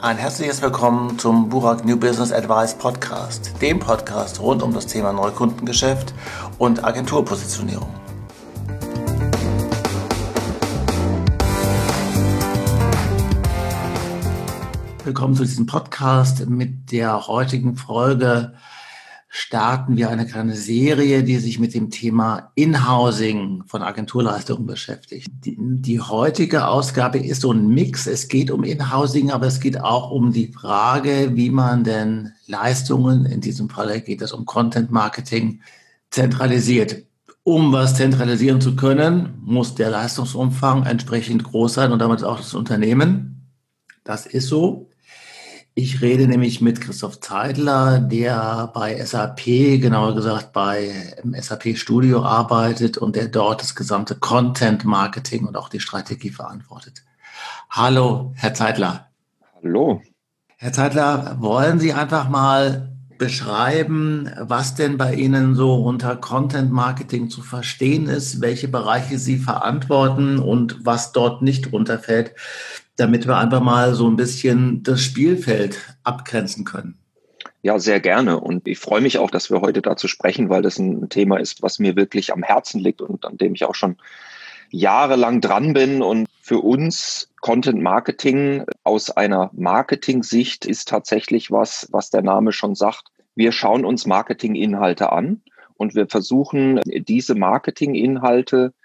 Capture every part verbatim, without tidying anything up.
Ein herzliches Willkommen zum Burak New Business Advice Podcast, dem Podcast rund um das Thema Neukundengeschäft und Agenturpositionierung. Willkommen zu diesem Podcast. Mit der heutigen Folge starten wir eine kleine Serie, die sich mit dem Thema Inhousing von Agenturleistungen beschäftigt. Die, die heutige Ausgabe ist so ein Mix. Es geht um Inhousing, aber es geht auch um die Frage, wie man denn Leistungen, in diesem Fall geht es um Content Marketing, zentralisiert. Um was zentralisieren zu können, muss der Leistungsumfang entsprechend groß sein und damit auch das Unternehmen. Das ist so. Ich rede nämlich mit Christoph Zeidler, der bei S A P, genauer gesagt bei S A P Studio arbeitet und der dort das gesamte Content Marketing und auch die Strategie verantwortet. Hallo, Herr Zeidler. Hallo. Herr Zeidler, wollen Sie einfach mal beschreiben, was denn bei Ihnen so unter Content Marketing zu verstehen ist, welche Bereiche Sie verantworten und was dort nicht runterfällt, damit wir einfach mal so ein bisschen das Spielfeld abgrenzen können? Ja, sehr gerne. Und ich freue mich auch, dass wir heute dazu sprechen, weil das ein Thema ist, was mir wirklich am Herzen liegt und an dem ich auch schon jahrelang dran bin. Und für uns Content Marketing aus einer Marketing-Sicht ist tatsächlich was, was der Name schon sagt. Wir schauen uns Marketinginhalte an und wir versuchen, diese Marketinginhalte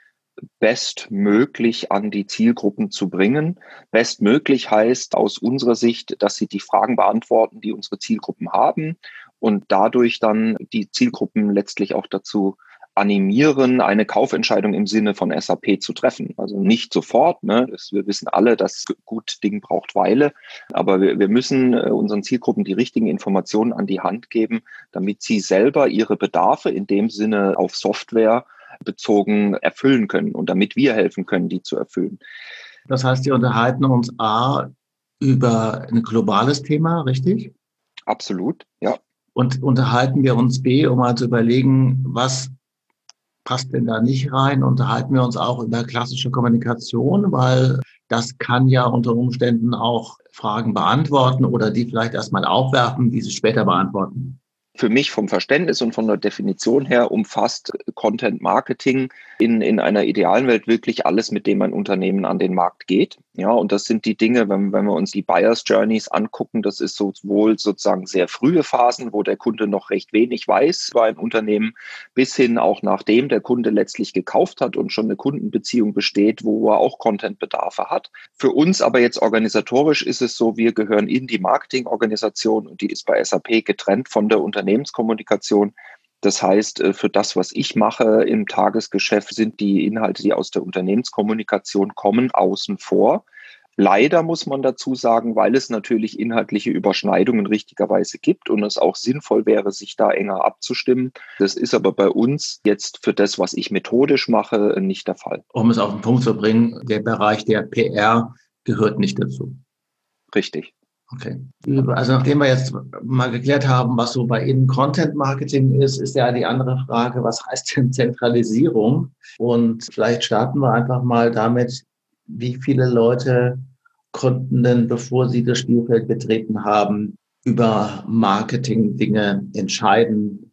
bestmöglich an die Zielgruppen zu bringen. Bestmöglich heißt aus unserer Sicht, dass sie die Fragen beantworten, die unsere Zielgruppen haben und dadurch dann die Zielgruppen letztlich auch dazu animieren, eine Kaufentscheidung im Sinne von S A P zu treffen. Also nicht sofort, ne? Das, wir wissen alle, dass gut Ding braucht Weile, aber wir, wir müssen unseren Zielgruppen die richtigen Informationen an die Hand geben, damit sie selber ihre Bedarfe in dem Sinne auf Software bezogen erfüllen können und damit wir helfen können, die zu erfüllen. Das heißt, wir unterhalten uns A über ein globales Thema, richtig? Absolut, ja. Und unterhalten wir uns B, um mal zu überlegen, was passt denn da nicht rein? Unterhalten wir uns auch über klassische Kommunikation, weil das kann ja unter Umständen auch Fragen beantworten oder die vielleicht erstmal aufwerfen, die sie später beantworten. Für mich vom Verständnis und von der Definition her umfasst Content Marketing in, in einer idealen Welt wirklich alles, mit dem ein Unternehmen an den Markt geht. Ja, und das sind die Dinge, wenn, wenn wir uns die Buyers Journeys angucken, das ist sowohl sozusagen sehr frühe Phasen, wo der Kunde noch recht wenig weiß über ein Unternehmen, bis hin auch nachdem der Kunde letztlich gekauft hat und schon eine Kundenbeziehung besteht, wo er auch Contentbedarfe hat. Für uns aber jetzt organisatorisch ist es so, wir gehören in die Marketingorganisation und die ist bei S A P getrennt von der Unternehmenskommunikation. Unternehmenskommunikation. Das heißt, für das, was ich mache im Tagesgeschäft, sind die Inhalte, die aus der Unternehmenskommunikation kommen, außen vor. Leider muss man dazu sagen, weil es natürlich inhaltliche Überschneidungen richtigerweise gibt und es auch sinnvoll wäre, sich da enger abzustimmen. Das ist aber bei uns jetzt für das, was ich methodisch mache, nicht der Fall. Um es auf den Punkt zu bringen, der Bereich der P R gehört nicht dazu. Richtig. Okay. Also nachdem wir jetzt mal geklärt haben, was so bei Ihnen Content Marketing ist, ist ja die andere Frage, was heißt denn Zentralisierung? Und vielleicht starten wir einfach mal damit, wie viele Leute konnten denn, bevor Sie das Spielfeld betreten haben, über Marketing-Dinge entscheiden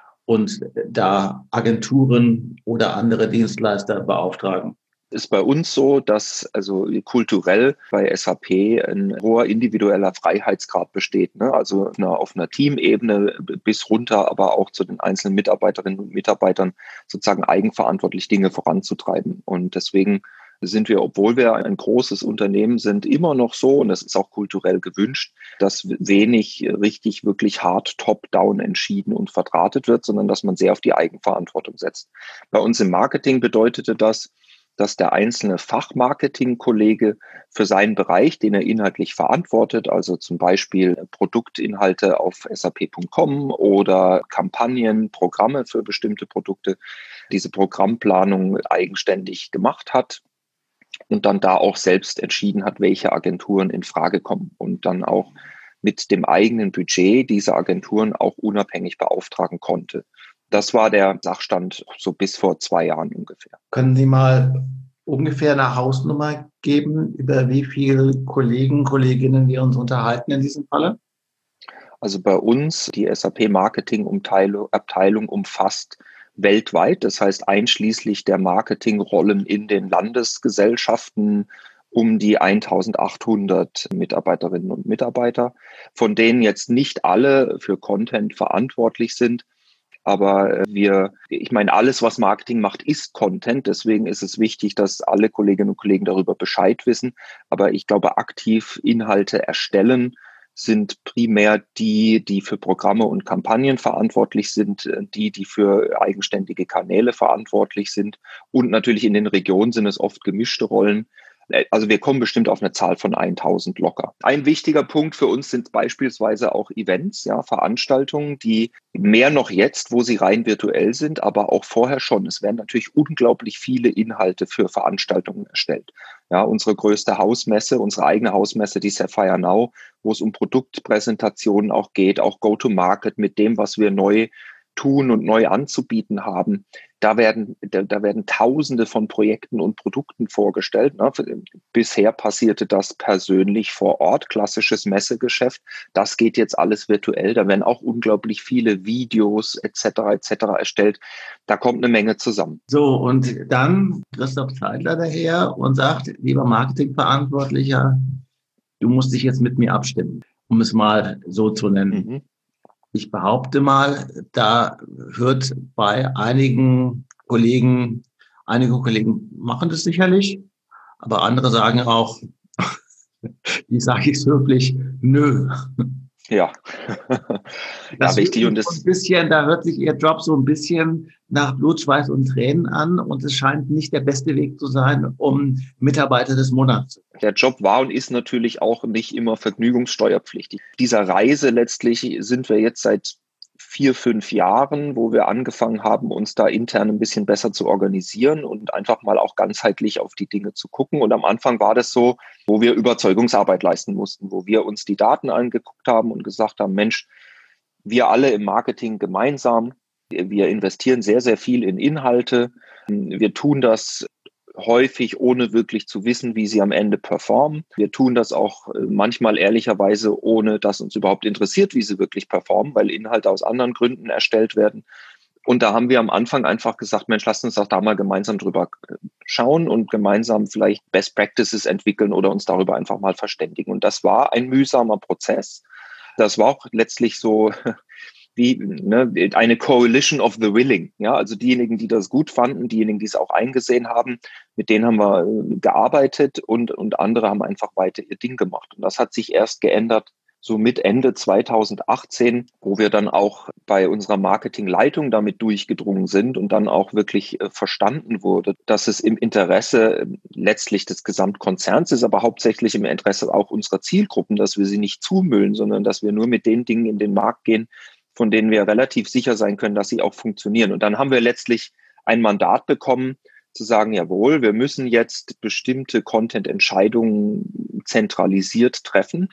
und da Agenturen oder andere Dienstleister beauftragen? Ist bei uns so, dass also kulturell bei S A P ein hoher individueller Freiheitsgrad besteht, ne? Also auf einer, auf einer Teamebene bis runter, aber auch zu den einzelnen Mitarbeiterinnen und Mitarbeitern sozusagen eigenverantwortlich Dinge voranzutreiben. Und deswegen sind wir, obwohl wir ein großes Unternehmen sind, immer noch so, und das ist auch kulturell gewünscht, dass wenig richtig wirklich hart top-down entschieden und verdrahtet wird, sondern dass man sehr auf die Eigenverantwortung setzt. Bei uns im Marketing bedeutete das, dass der einzelne Fachmarketing-Kollege für seinen Bereich, den er inhaltlich verantwortet, also zum Beispiel Produktinhalte auf S A P Punkt com oder Kampagnen, Programme für bestimmte Produkte, diese Programmplanung eigenständig gemacht hat und dann da auch selbst entschieden hat, welche Agenturen in Frage kommen und dann auch mit dem eigenen Budget diese Agenturen auch unabhängig beauftragen konnte. Das war der Sachstand so bis vor zwei Jahren ungefähr. Können Sie mal ungefähr eine Hausnummer geben, über wie viele Kollegen, Kolleginnen wir uns unterhalten in diesem Falle? Also bei uns, die S A P-Marketing-Abteilung umfasst weltweit, das heißt einschließlich der Marketingrollen in den Landesgesellschaften, um die eintausendachthundert Mitarbeiterinnen und Mitarbeiter, von denen jetzt nicht alle für Content verantwortlich sind. Aber wir, ich meine, alles, was Marketing macht, ist Content. Deswegen ist es wichtig, dass alle Kolleginnen und Kollegen darüber Bescheid wissen. Aber ich glaube, aktiv Inhalte erstellen sind primär die, die für Programme und Kampagnen verantwortlich sind, die, die für eigenständige Kanäle verantwortlich sind. Und natürlich in den Regionen sind es oft gemischte Rollen. Also wir kommen bestimmt auf eine Zahl von tausend locker. Ein wichtiger Punkt für uns sind beispielsweise auch Events, ja, Veranstaltungen, die mehr noch jetzt, wo sie rein virtuell sind, aber auch vorher schon. Es werden natürlich unglaublich viele Inhalte für Veranstaltungen erstellt. Ja, unsere größte Hausmesse, unsere eigene Hausmesse, die Sapphire Now, wo es um Produktpräsentationen auch geht, auch Go-to-Market mit dem, was wir neu tun und neu anzubieten haben. Da werden, da, da werden Tausende von Projekten und Produkten vorgestellt. Ne? Bisher passierte das persönlich vor Ort, klassisches Messegeschäft. Das geht jetzt alles virtuell. Da werden auch unglaublich viele Videos et cetera et cetera erstellt. Da kommt eine Menge zusammen. So, und dann Christoph Zeidler daher und sagt, lieber Marketingverantwortlicher, du musst dich jetzt mit mir abstimmen, um es mal so zu nennen. Mhm. Ich behaupte mal, da hört bei einigen Kollegen, einige Kollegen machen das sicherlich, aber andere sagen auch, wie sage ich es wirklich, nö. Ja, das ja, wichtig. So und ein das bisschen, da hört sich Ihr Job so ein bisschen nach Blut, Schweiß und Tränen an und es scheint nicht der beste Weg zu sein, um Mitarbeiter des Monats zu werden. Der Job war und ist natürlich auch nicht immer vergnügungssteuerpflichtig. Dieser Reise letztlich sind wir jetzt seit vier, fünf Jahren, wo wir angefangen haben, uns da intern ein bisschen besser zu organisieren und einfach mal auch ganzheitlich auf die Dinge zu gucken. Und am Anfang war das so, wo wir Überzeugungsarbeit leisten mussten, wo wir uns die Daten angeguckt haben und gesagt haben, Mensch, wir alle im Marketing gemeinsam, wir investieren sehr, sehr viel in Inhalte. Wir tun das häufig, ohne wirklich zu wissen, wie sie am Ende performen. Wir tun das auch manchmal ehrlicherweise, ohne dass uns überhaupt interessiert, wie sie wirklich performen, weil Inhalte aus anderen Gründen erstellt werden. Und da haben wir am Anfang einfach gesagt, Mensch, lasst uns doch da mal gemeinsam drüber schauen und gemeinsam vielleicht Best Practices entwickeln oder uns darüber einfach mal verständigen. Und das war ein mühsamer Prozess. Das war auch letztlich so wie ne, eine Coalition of the Willing. Ja, also diejenigen, die das gut fanden, diejenigen, die es auch eingesehen haben, mit denen haben wir gearbeitet und, und andere haben einfach weiter ihr Ding gemacht. Und das hat sich erst geändert, so mit Ende zweitausendachtzehn, wo wir dann auch bei unserer Marketingleitung damit durchgedrungen sind und dann auch wirklich äh, verstanden wurde, dass es im Interesse äh, letztlich des Gesamtkonzerns ist, aber hauptsächlich im Interesse auch unserer Zielgruppen, dass wir sie nicht zumüllen, sondern dass wir nur mit den Dingen in den Markt gehen, von denen wir relativ sicher sein können, dass sie auch funktionieren. Und dann haben wir letztlich ein Mandat bekommen, zu sagen, jawohl, wir müssen jetzt bestimmte Content-Entscheidungen zentralisiert treffen.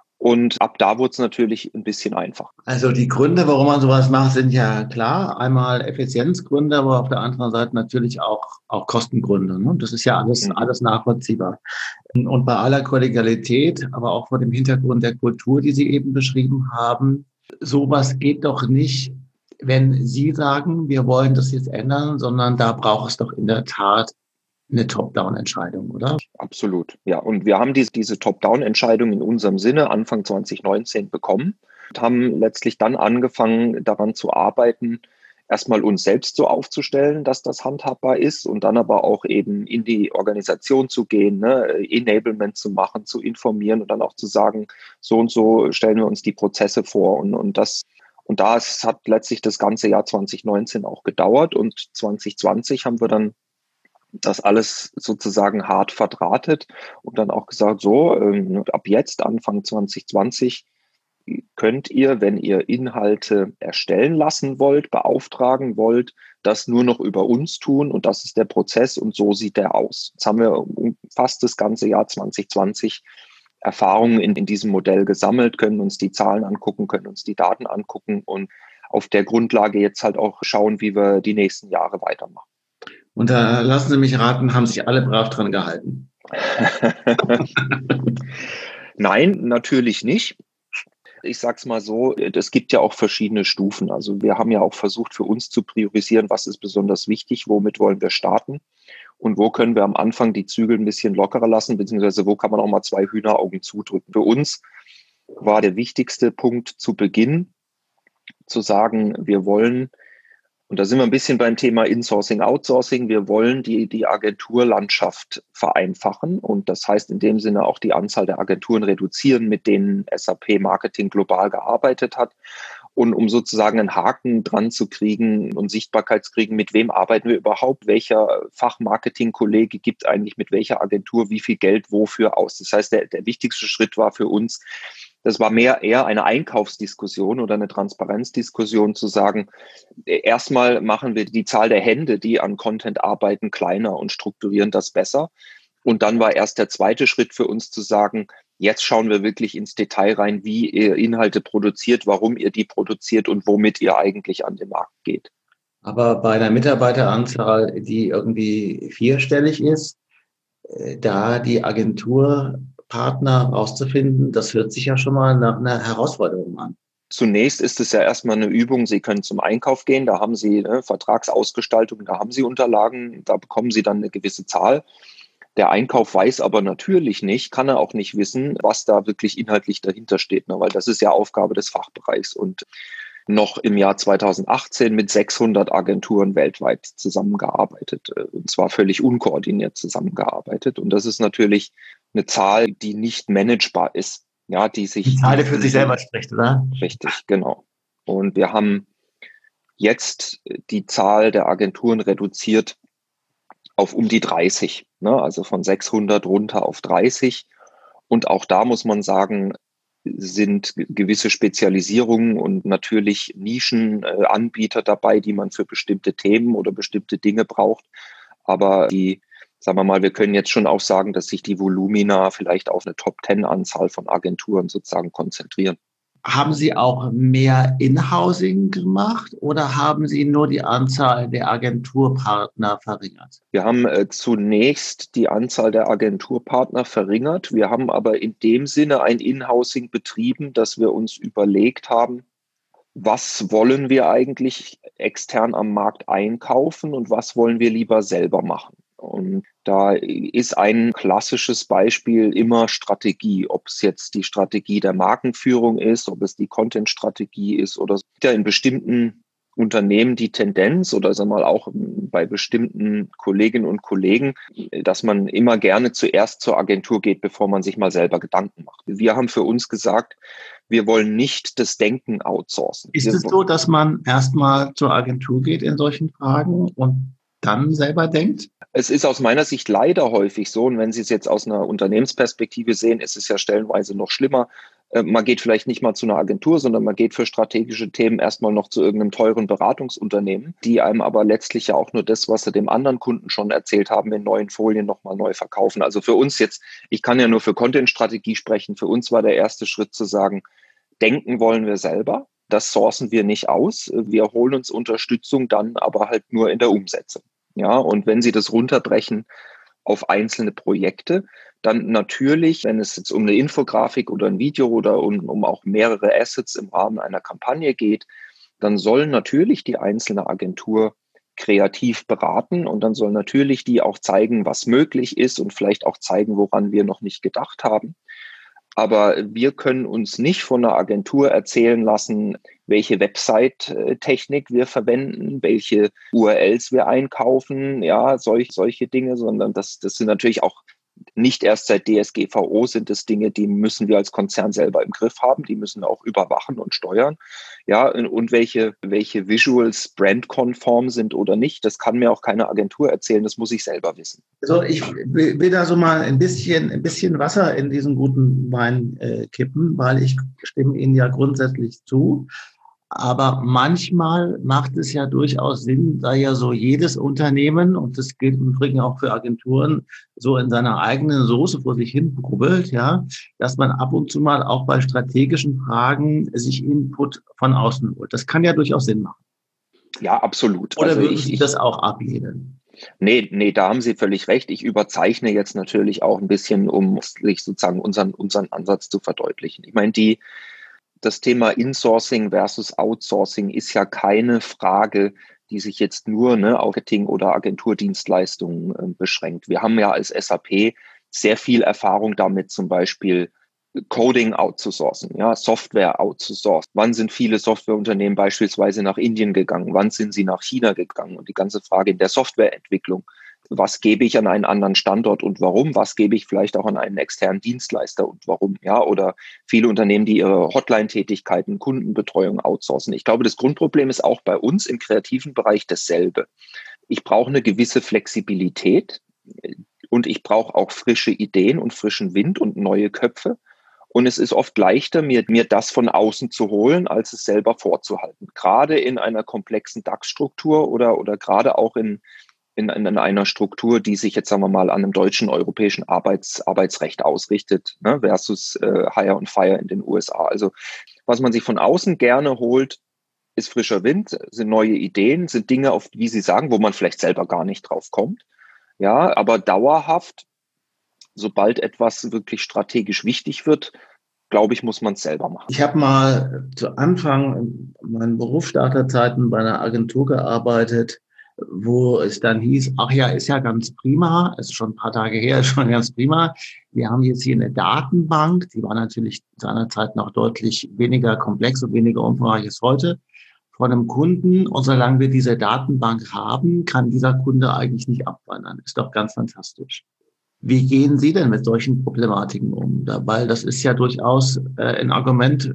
Und ab da wurde es natürlich ein bisschen einfacher. Also die Gründe, warum man sowas macht, sind ja klar. Einmal Effizienzgründe, aber auf der anderen Seite natürlich auch, auch Kostengründe. Ne? Das ist ja alles, mhm. alles nachvollziehbar. Und bei aller Kollegialität, aber auch vor dem Hintergrund der Kultur, die Sie eben beschrieben haben, sowas geht doch nicht, wenn Sie sagen, wir wollen das jetzt ändern, sondern da braucht es doch in der Tat eine Top-Down-Entscheidung, oder? Absolut, ja. Und wir haben diese, diese Top-Down-Entscheidung in unserem Sinne Anfang zwanzig neunzehn bekommen und haben letztlich dann angefangen, daran zu arbeiten, erstmal uns selbst so aufzustellen, dass das handhabbar ist und dann aber auch eben in die Organisation zu gehen, ne, Enablement zu machen, zu informieren und dann auch zu sagen, so und so stellen wir uns die Prozesse vor. Und, und das und das hat letztlich das ganze Jahr zwanzig neunzehn auch gedauert und zwanzig zwanzig haben wir dann das alles sozusagen hart verdrahtet und dann auch gesagt, so, ähm, ab jetzt, Anfang zwanzig zwanzig, könnt ihr, wenn ihr Inhalte erstellen lassen wollt, beauftragen wollt, das nur noch über uns tun und das ist der Prozess und so sieht der aus. Jetzt haben wir fast das ganze Jahr zwanzig zwanzig Erfahrungen in, in diesem Modell gesammelt, können uns die Zahlen angucken, können uns die Daten angucken und auf der Grundlage jetzt halt auch schauen, wie wir die nächsten Jahre weitermachen. Und da lassen Sie mich raten, haben sich alle brav dran gehalten? Nein, natürlich nicht. Ich sage es mal so, es gibt ja auch verschiedene Stufen. Also wir haben ja auch versucht, für uns zu priorisieren, was ist besonders wichtig, womit wollen wir starten und wo können wir am Anfang die Zügel ein bisschen lockerer lassen, beziehungsweise wo kann man auch mal zwei Hühneraugen zudrücken. Für uns war der wichtigste Punkt zu Beginn zu sagen, wir wollen, und da sind wir ein bisschen beim Thema Insourcing, Outsourcing. Wir wollen die, die Agenturlandschaft vereinfachen und das heißt in dem Sinne auch die Anzahl der Agenturen reduzieren, mit denen S A P Marketing global gearbeitet hat. Und um sozusagen einen Haken dran zu kriegen und Sichtbarkeit zu kriegen, mit wem arbeiten wir überhaupt, welcher Fachmarketing-Kollege gibt eigentlich mit welcher Agentur wie viel Geld wofür aus. Das heißt, der, der wichtigste Schritt war für uns, das war mehr eher eine Einkaufsdiskussion oder eine Transparenzdiskussion zu sagen, erstmal machen wir die Zahl der Hände, die an Content arbeiten, kleiner und strukturieren das besser. Und dann war erst der zweite Schritt für uns zu sagen, jetzt schauen wir wirklich ins Detail rein, wie ihr Inhalte produziert, warum ihr die produziert und womit ihr eigentlich an den Markt geht. Aber bei einer Mitarbeiteranzahl, die irgendwie vierstellig ist, da die Agenturpartner rauszufinden, das hört sich ja schon mal nach einer Herausforderung an. Zunächst ist es ja erstmal eine Übung. Sie können zum Einkauf gehen, da haben Sie eine Vertragsausgestaltung, da haben Sie Unterlagen, da bekommen Sie dann eine gewisse Zahl. Der Einkauf weiß aber natürlich nicht, kann er auch nicht wissen, was da wirklich inhaltlich dahinter steht, ne? Weil das ist ja Aufgabe des Fachbereichs. Und noch im Jahr zweitausendachtzehn mit sechshundert Agenturen weltweit zusammengearbeitet, und zwar völlig unkoordiniert zusammengearbeitet. Und das ist natürlich eine Zahl, die nicht managebar ist. Ja, die sich. Die Zahl für sich selber spricht, oder? Richtig, genau. Und wir haben jetzt die Zahl der Agenturen reduziert auf um die dreißig, ne? Also von sechshundert runter auf dreißig. Und auch da muss man sagen, sind gewisse Spezialisierungen und natürlich Nischenanbieter dabei, die man für bestimmte Themen oder bestimmte Dinge braucht. Aber die, sagen wir mal, wir können jetzt schon auch sagen, dass sich die Volumina vielleicht auf eine Top-Zehn-Anzahl von Agenturen sozusagen konzentrieren. Haben Sie auch mehr In-Housing gemacht oder haben Sie nur die Anzahl der Agenturpartner verringert? Wir haben äh, zunächst die Anzahl der Agenturpartner verringert. Wir haben aber in dem Sinne ein In-Housing betrieben, dass wir uns überlegt haben, was wollen wir eigentlich extern am Markt einkaufen und was wollen wir lieber selber machen. Und da ist ein klassisches Beispiel immer Strategie, ob es jetzt die Strategie der Markenführung ist, ob es die Content-Strategie ist oder ja in bestimmten Unternehmen die Tendenz oder sagen wir mal auch bei bestimmten Kolleginnen und Kollegen, dass man immer gerne zuerst zur Agentur geht, bevor man sich mal selber Gedanken macht. Wir haben für uns gesagt, wir wollen nicht das Denken outsourcen. Ist es so, dass man erstmal zur Agentur geht in solchen Fragen und dann selber denkt? Es ist aus meiner Sicht leider häufig so, und wenn Sie es jetzt aus einer Unternehmensperspektive sehen, ist es ja stellenweise noch schlimmer. Man geht vielleicht nicht mal zu einer Agentur, sondern man geht für strategische Themen erstmal noch zu irgendeinem teuren Beratungsunternehmen, die einem aber letztlich ja auch nur das, was sie dem anderen Kunden schon erzählt haben, in neuen Folien nochmal neu verkaufen. Also für uns jetzt, ich kann ja nur für Content-Strategie sprechen, für uns war der erste Schritt zu sagen, denken wollen wir selber. Das sourcen wir nicht aus. Wir holen uns Unterstützung dann aber halt nur in der Umsetzung. Ja, und wenn Sie das runterbrechen auf einzelne Projekte, dann natürlich, wenn es jetzt um eine Infografik oder ein Video oder um, um auch mehrere Assets im Rahmen einer Kampagne geht, dann soll natürlich die einzelne Agentur kreativ beraten und dann soll natürlich die auch zeigen, was möglich ist und vielleicht auch zeigen, woran wir noch nicht gedacht haben. Aber wir können uns nicht von einer Agentur erzählen lassen, welche Website-Technik wir verwenden, welche U R Ls wir einkaufen, ja, solch, solche Dinge, sondern das, das sind natürlich auch nicht erst seit D S G V O sind es Dinge, die müssen wir als Konzern selber im Griff haben, die müssen wir auch überwachen und steuern. Ja, und welche, welche Visuals brandkonform sind oder nicht, das kann mir auch keine Agentur erzählen, das muss ich selber wissen. Also ich will, will da so mal ein bisschen, ein bisschen Wasser in diesen guten Wein äh, kippen, weil ich stimme Ihnen ja grundsätzlich zu. Aber manchmal macht es ja durchaus Sinn, da ja so jedes Unternehmen, und das gilt im Übrigen auch für Agenturen, so in seiner eigenen Soße vor sich hin brubbelt, ja, dass man ab und zu mal auch bei strategischen Fragen sich Input von außen holt. Das kann ja durchaus Sinn machen. Ja, absolut. Oder also würden ich, Sie ich, das auch ablehnen? Nee, nee, da haben Sie völlig recht. Ich überzeichne jetzt natürlich auch ein bisschen, um sich sozusagen unseren, unseren Ansatz zu verdeutlichen. Ich meine, die, das Thema Insourcing versus Outsourcing ist ja keine Frage, die sich jetzt nur ne, auf Marketing- oder Agenturdienstleistungen äh, beschränkt. Wir haben ja als S A P sehr viel Erfahrung damit, zum Beispiel Coding outzusourcen, ja, Software outzusourcen. Wann sind viele Softwareunternehmen beispielsweise nach Indien gegangen? Wann sind sie nach China gegangen? Und die ganze Frage in der Softwareentwicklung. Was gebe ich an einen anderen Standort und warum? Was gebe ich vielleicht auch an einen externen Dienstleister und warum? Ja, oder viele Unternehmen, die ihre Hotline-Tätigkeiten, Kundenbetreuung outsourcen. Ich glaube, das Grundproblem ist auch bei uns im kreativen Bereich dasselbe. Ich brauche eine gewisse Flexibilität und ich brauche auch frische Ideen und frischen Wind und neue Köpfe. Und es ist oft leichter, mir, mir das von außen zu holen, als es selber vorzuhalten. Gerade in einer komplexen DAX-Struktur oder, oder gerade auch in, in, in einer Struktur, die sich jetzt, sagen wir mal, an einem deutschen, europäischen Arbeits, Arbeitsrecht ausrichtet, ne, versus äh, Hire and Fire in den U S A. Also was man sich von außen gerne holt, ist frischer Wind, sind neue Ideen, sind Dinge, auf wie Sie sagen, wo man vielleicht selber gar nicht drauf kommt. Ja, aber dauerhaft, sobald etwas wirklich strategisch wichtig wird, glaube ich, muss man es selber machen. Ich habe mal zu Anfang meinen Berufsstarterzeiten bei einer Agentur gearbeitet, wo es dann hieß, ach ja, ist ja ganz prima, ist schon ein paar Tage her, ist schon ganz prima. Wir haben jetzt hier eine Datenbank, die war natürlich seinerzeit noch deutlich weniger komplex und weniger umfangreich als heute, von einem Kunden. Und solange wir diese Datenbank haben, kann dieser Kunde eigentlich nicht abwandern. Ist doch ganz fantastisch. Wie gehen Sie denn mit solchen Problematiken um? Weil das ist ja durchaus äh, ein Argument,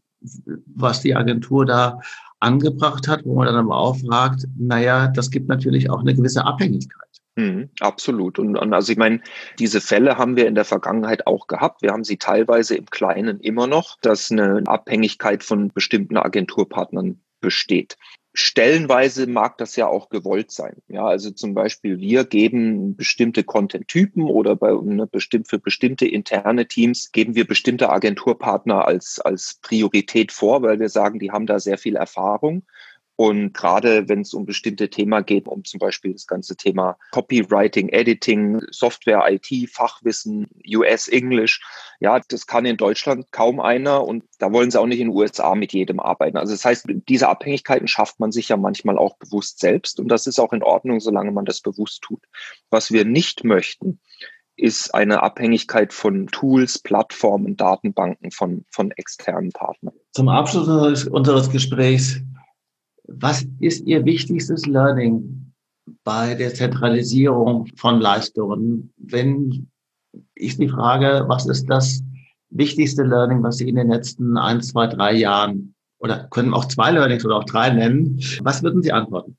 was die Agentur da angebracht hat, wo man dann aber auch fragt, naja, das gibt natürlich auch eine gewisse Abhängigkeit. Mhm, absolut. Und, und also ich meine, diese Fälle haben wir in der Vergangenheit auch gehabt. Wir haben sie teilweise im Kleinen immer noch, dass eine Abhängigkeit von bestimmten Agenturpartnern besteht. Stellenweise mag das ja auch gewollt sein. Ja, also zum Beispiel wir geben bestimmte Content-Typen oder bei ne, bestimmt für bestimmte interne Teams geben wir bestimmte Agenturpartner als als Priorität vor, weil wir sagen, die haben da sehr viel Erfahrung. Und gerade wenn es um bestimmte Themen geht, um zum Beispiel das ganze Thema Copywriting, Editing, Software, I T, Fachwissen, U S, Englisch, ja, das kann in Deutschland kaum einer und da wollen sie auch nicht in den U S A mit jedem arbeiten. Also das heißt, diese Abhängigkeiten schafft man sich ja manchmal auch bewusst selbst und das ist auch in Ordnung, solange man das bewusst tut. Was wir nicht möchten, ist eine Abhängigkeit von Tools, Plattformen, Datenbanken von, von externen Partnern. Zum Abschluss unseres, unseres Gesprächs, was ist Ihr wichtigstes Learning bei der Zentralisierung von Leistungen? Wenn ich die Frage, was ist das wichtigste Learning, was Sie in den letzten ein, zwei, drei Jahren oder können auch zwei Learnings oder auch drei nennen, was würden Sie antworten?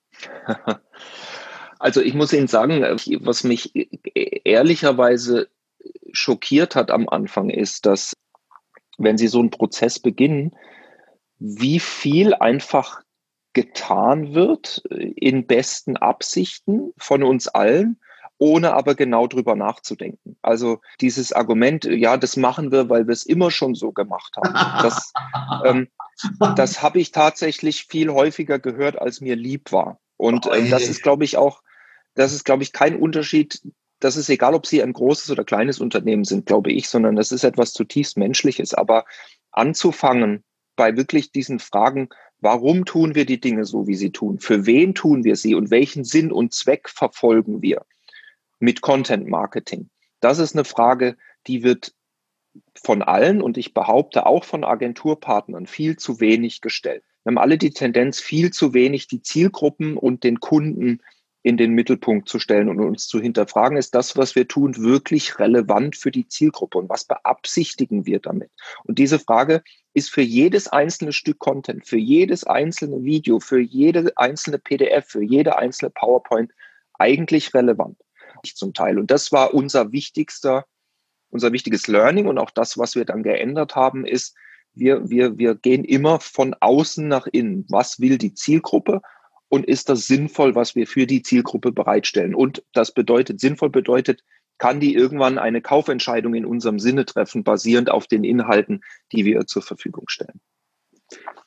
Also ich muss Ihnen sagen, was mich ehrlicherweise schockiert hat am Anfang ist, dass wenn Sie so einen Prozess beginnen, wie viel einfach getan wird in besten Absichten von uns allen, ohne aber genau drüber nachzudenken. Also dieses Argument, ja, das machen wir, weil wir es immer schon so gemacht haben. Das, ähm, das habe ich tatsächlich viel häufiger gehört, als mir lieb war. Und ähm, das ist, glaube ich, auch, das ist, glaube ich, kein Unterschied. Das ist egal, ob Sie ein großes oder kleines Unternehmen sind, glaube ich, sondern das ist etwas zutiefst Menschliches. Aber anzufangen bei wirklich diesen Fragen, warum tun wir die Dinge so, wie sie tun? Für wen tun wir sie und welchen Sinn und Zweck verfolgen wir mit Content Marketing? Das ist eine Frage, die wird von allen und ich behaupte auch von Agenturpartnern viel zu wenig gestellt. Wir haben alle die Tendenz, viel zu wenig die Zielgruppen und den Kunden in den Mittelpunkt zu stellen und uns zu hinterfragen, ist das, was wir tun, wirklich relevant für die Zielgruppe und was beabsichtigen wir damit? Und diese Frage ist für jedes einzelne Stück Content, für jedes einzelne Video, für jede einzelne P D F, für jede einzelne PowerPoint eigentlich relevant zum Teil. Und das war unser wichtigster, unser wichtiges Learning und auch das, was wir dann geändert haben, ist, wir, wir, wir gehen immer von außen nach innen. Was will die Zielgruppe? Und ist das sinnvoll, was wir für die Zielgruppe bereitstellen? Und das bedeutet, sinnvoll bedeutet, kann die irgendwann eine Kaufentscheidung in unserem Sinne treffen, basierend auf den Inhalten, die wir zur Verfügung stellen.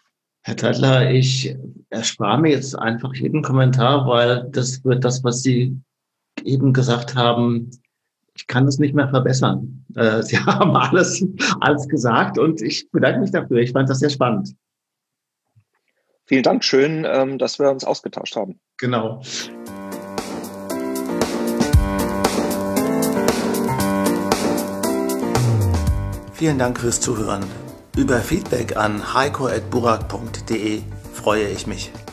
Herr Teitler, ich erspare mir jetzt einfach jeden Kommentar, weil das wird das, was Sie eben gesagt haben, ich kann es nicht mehr verbessern. Äh, Sie haben alles, alles gesagt und ich bedanke mich dafür. Ich fand das sehr spannend. Vielen Dank, schön, ähm, dass wir uns ausgetauscht haben. Genau. Vielen Dank fürs Zuhören. Über Feedback an heiko at burak punkt de freue ich mich.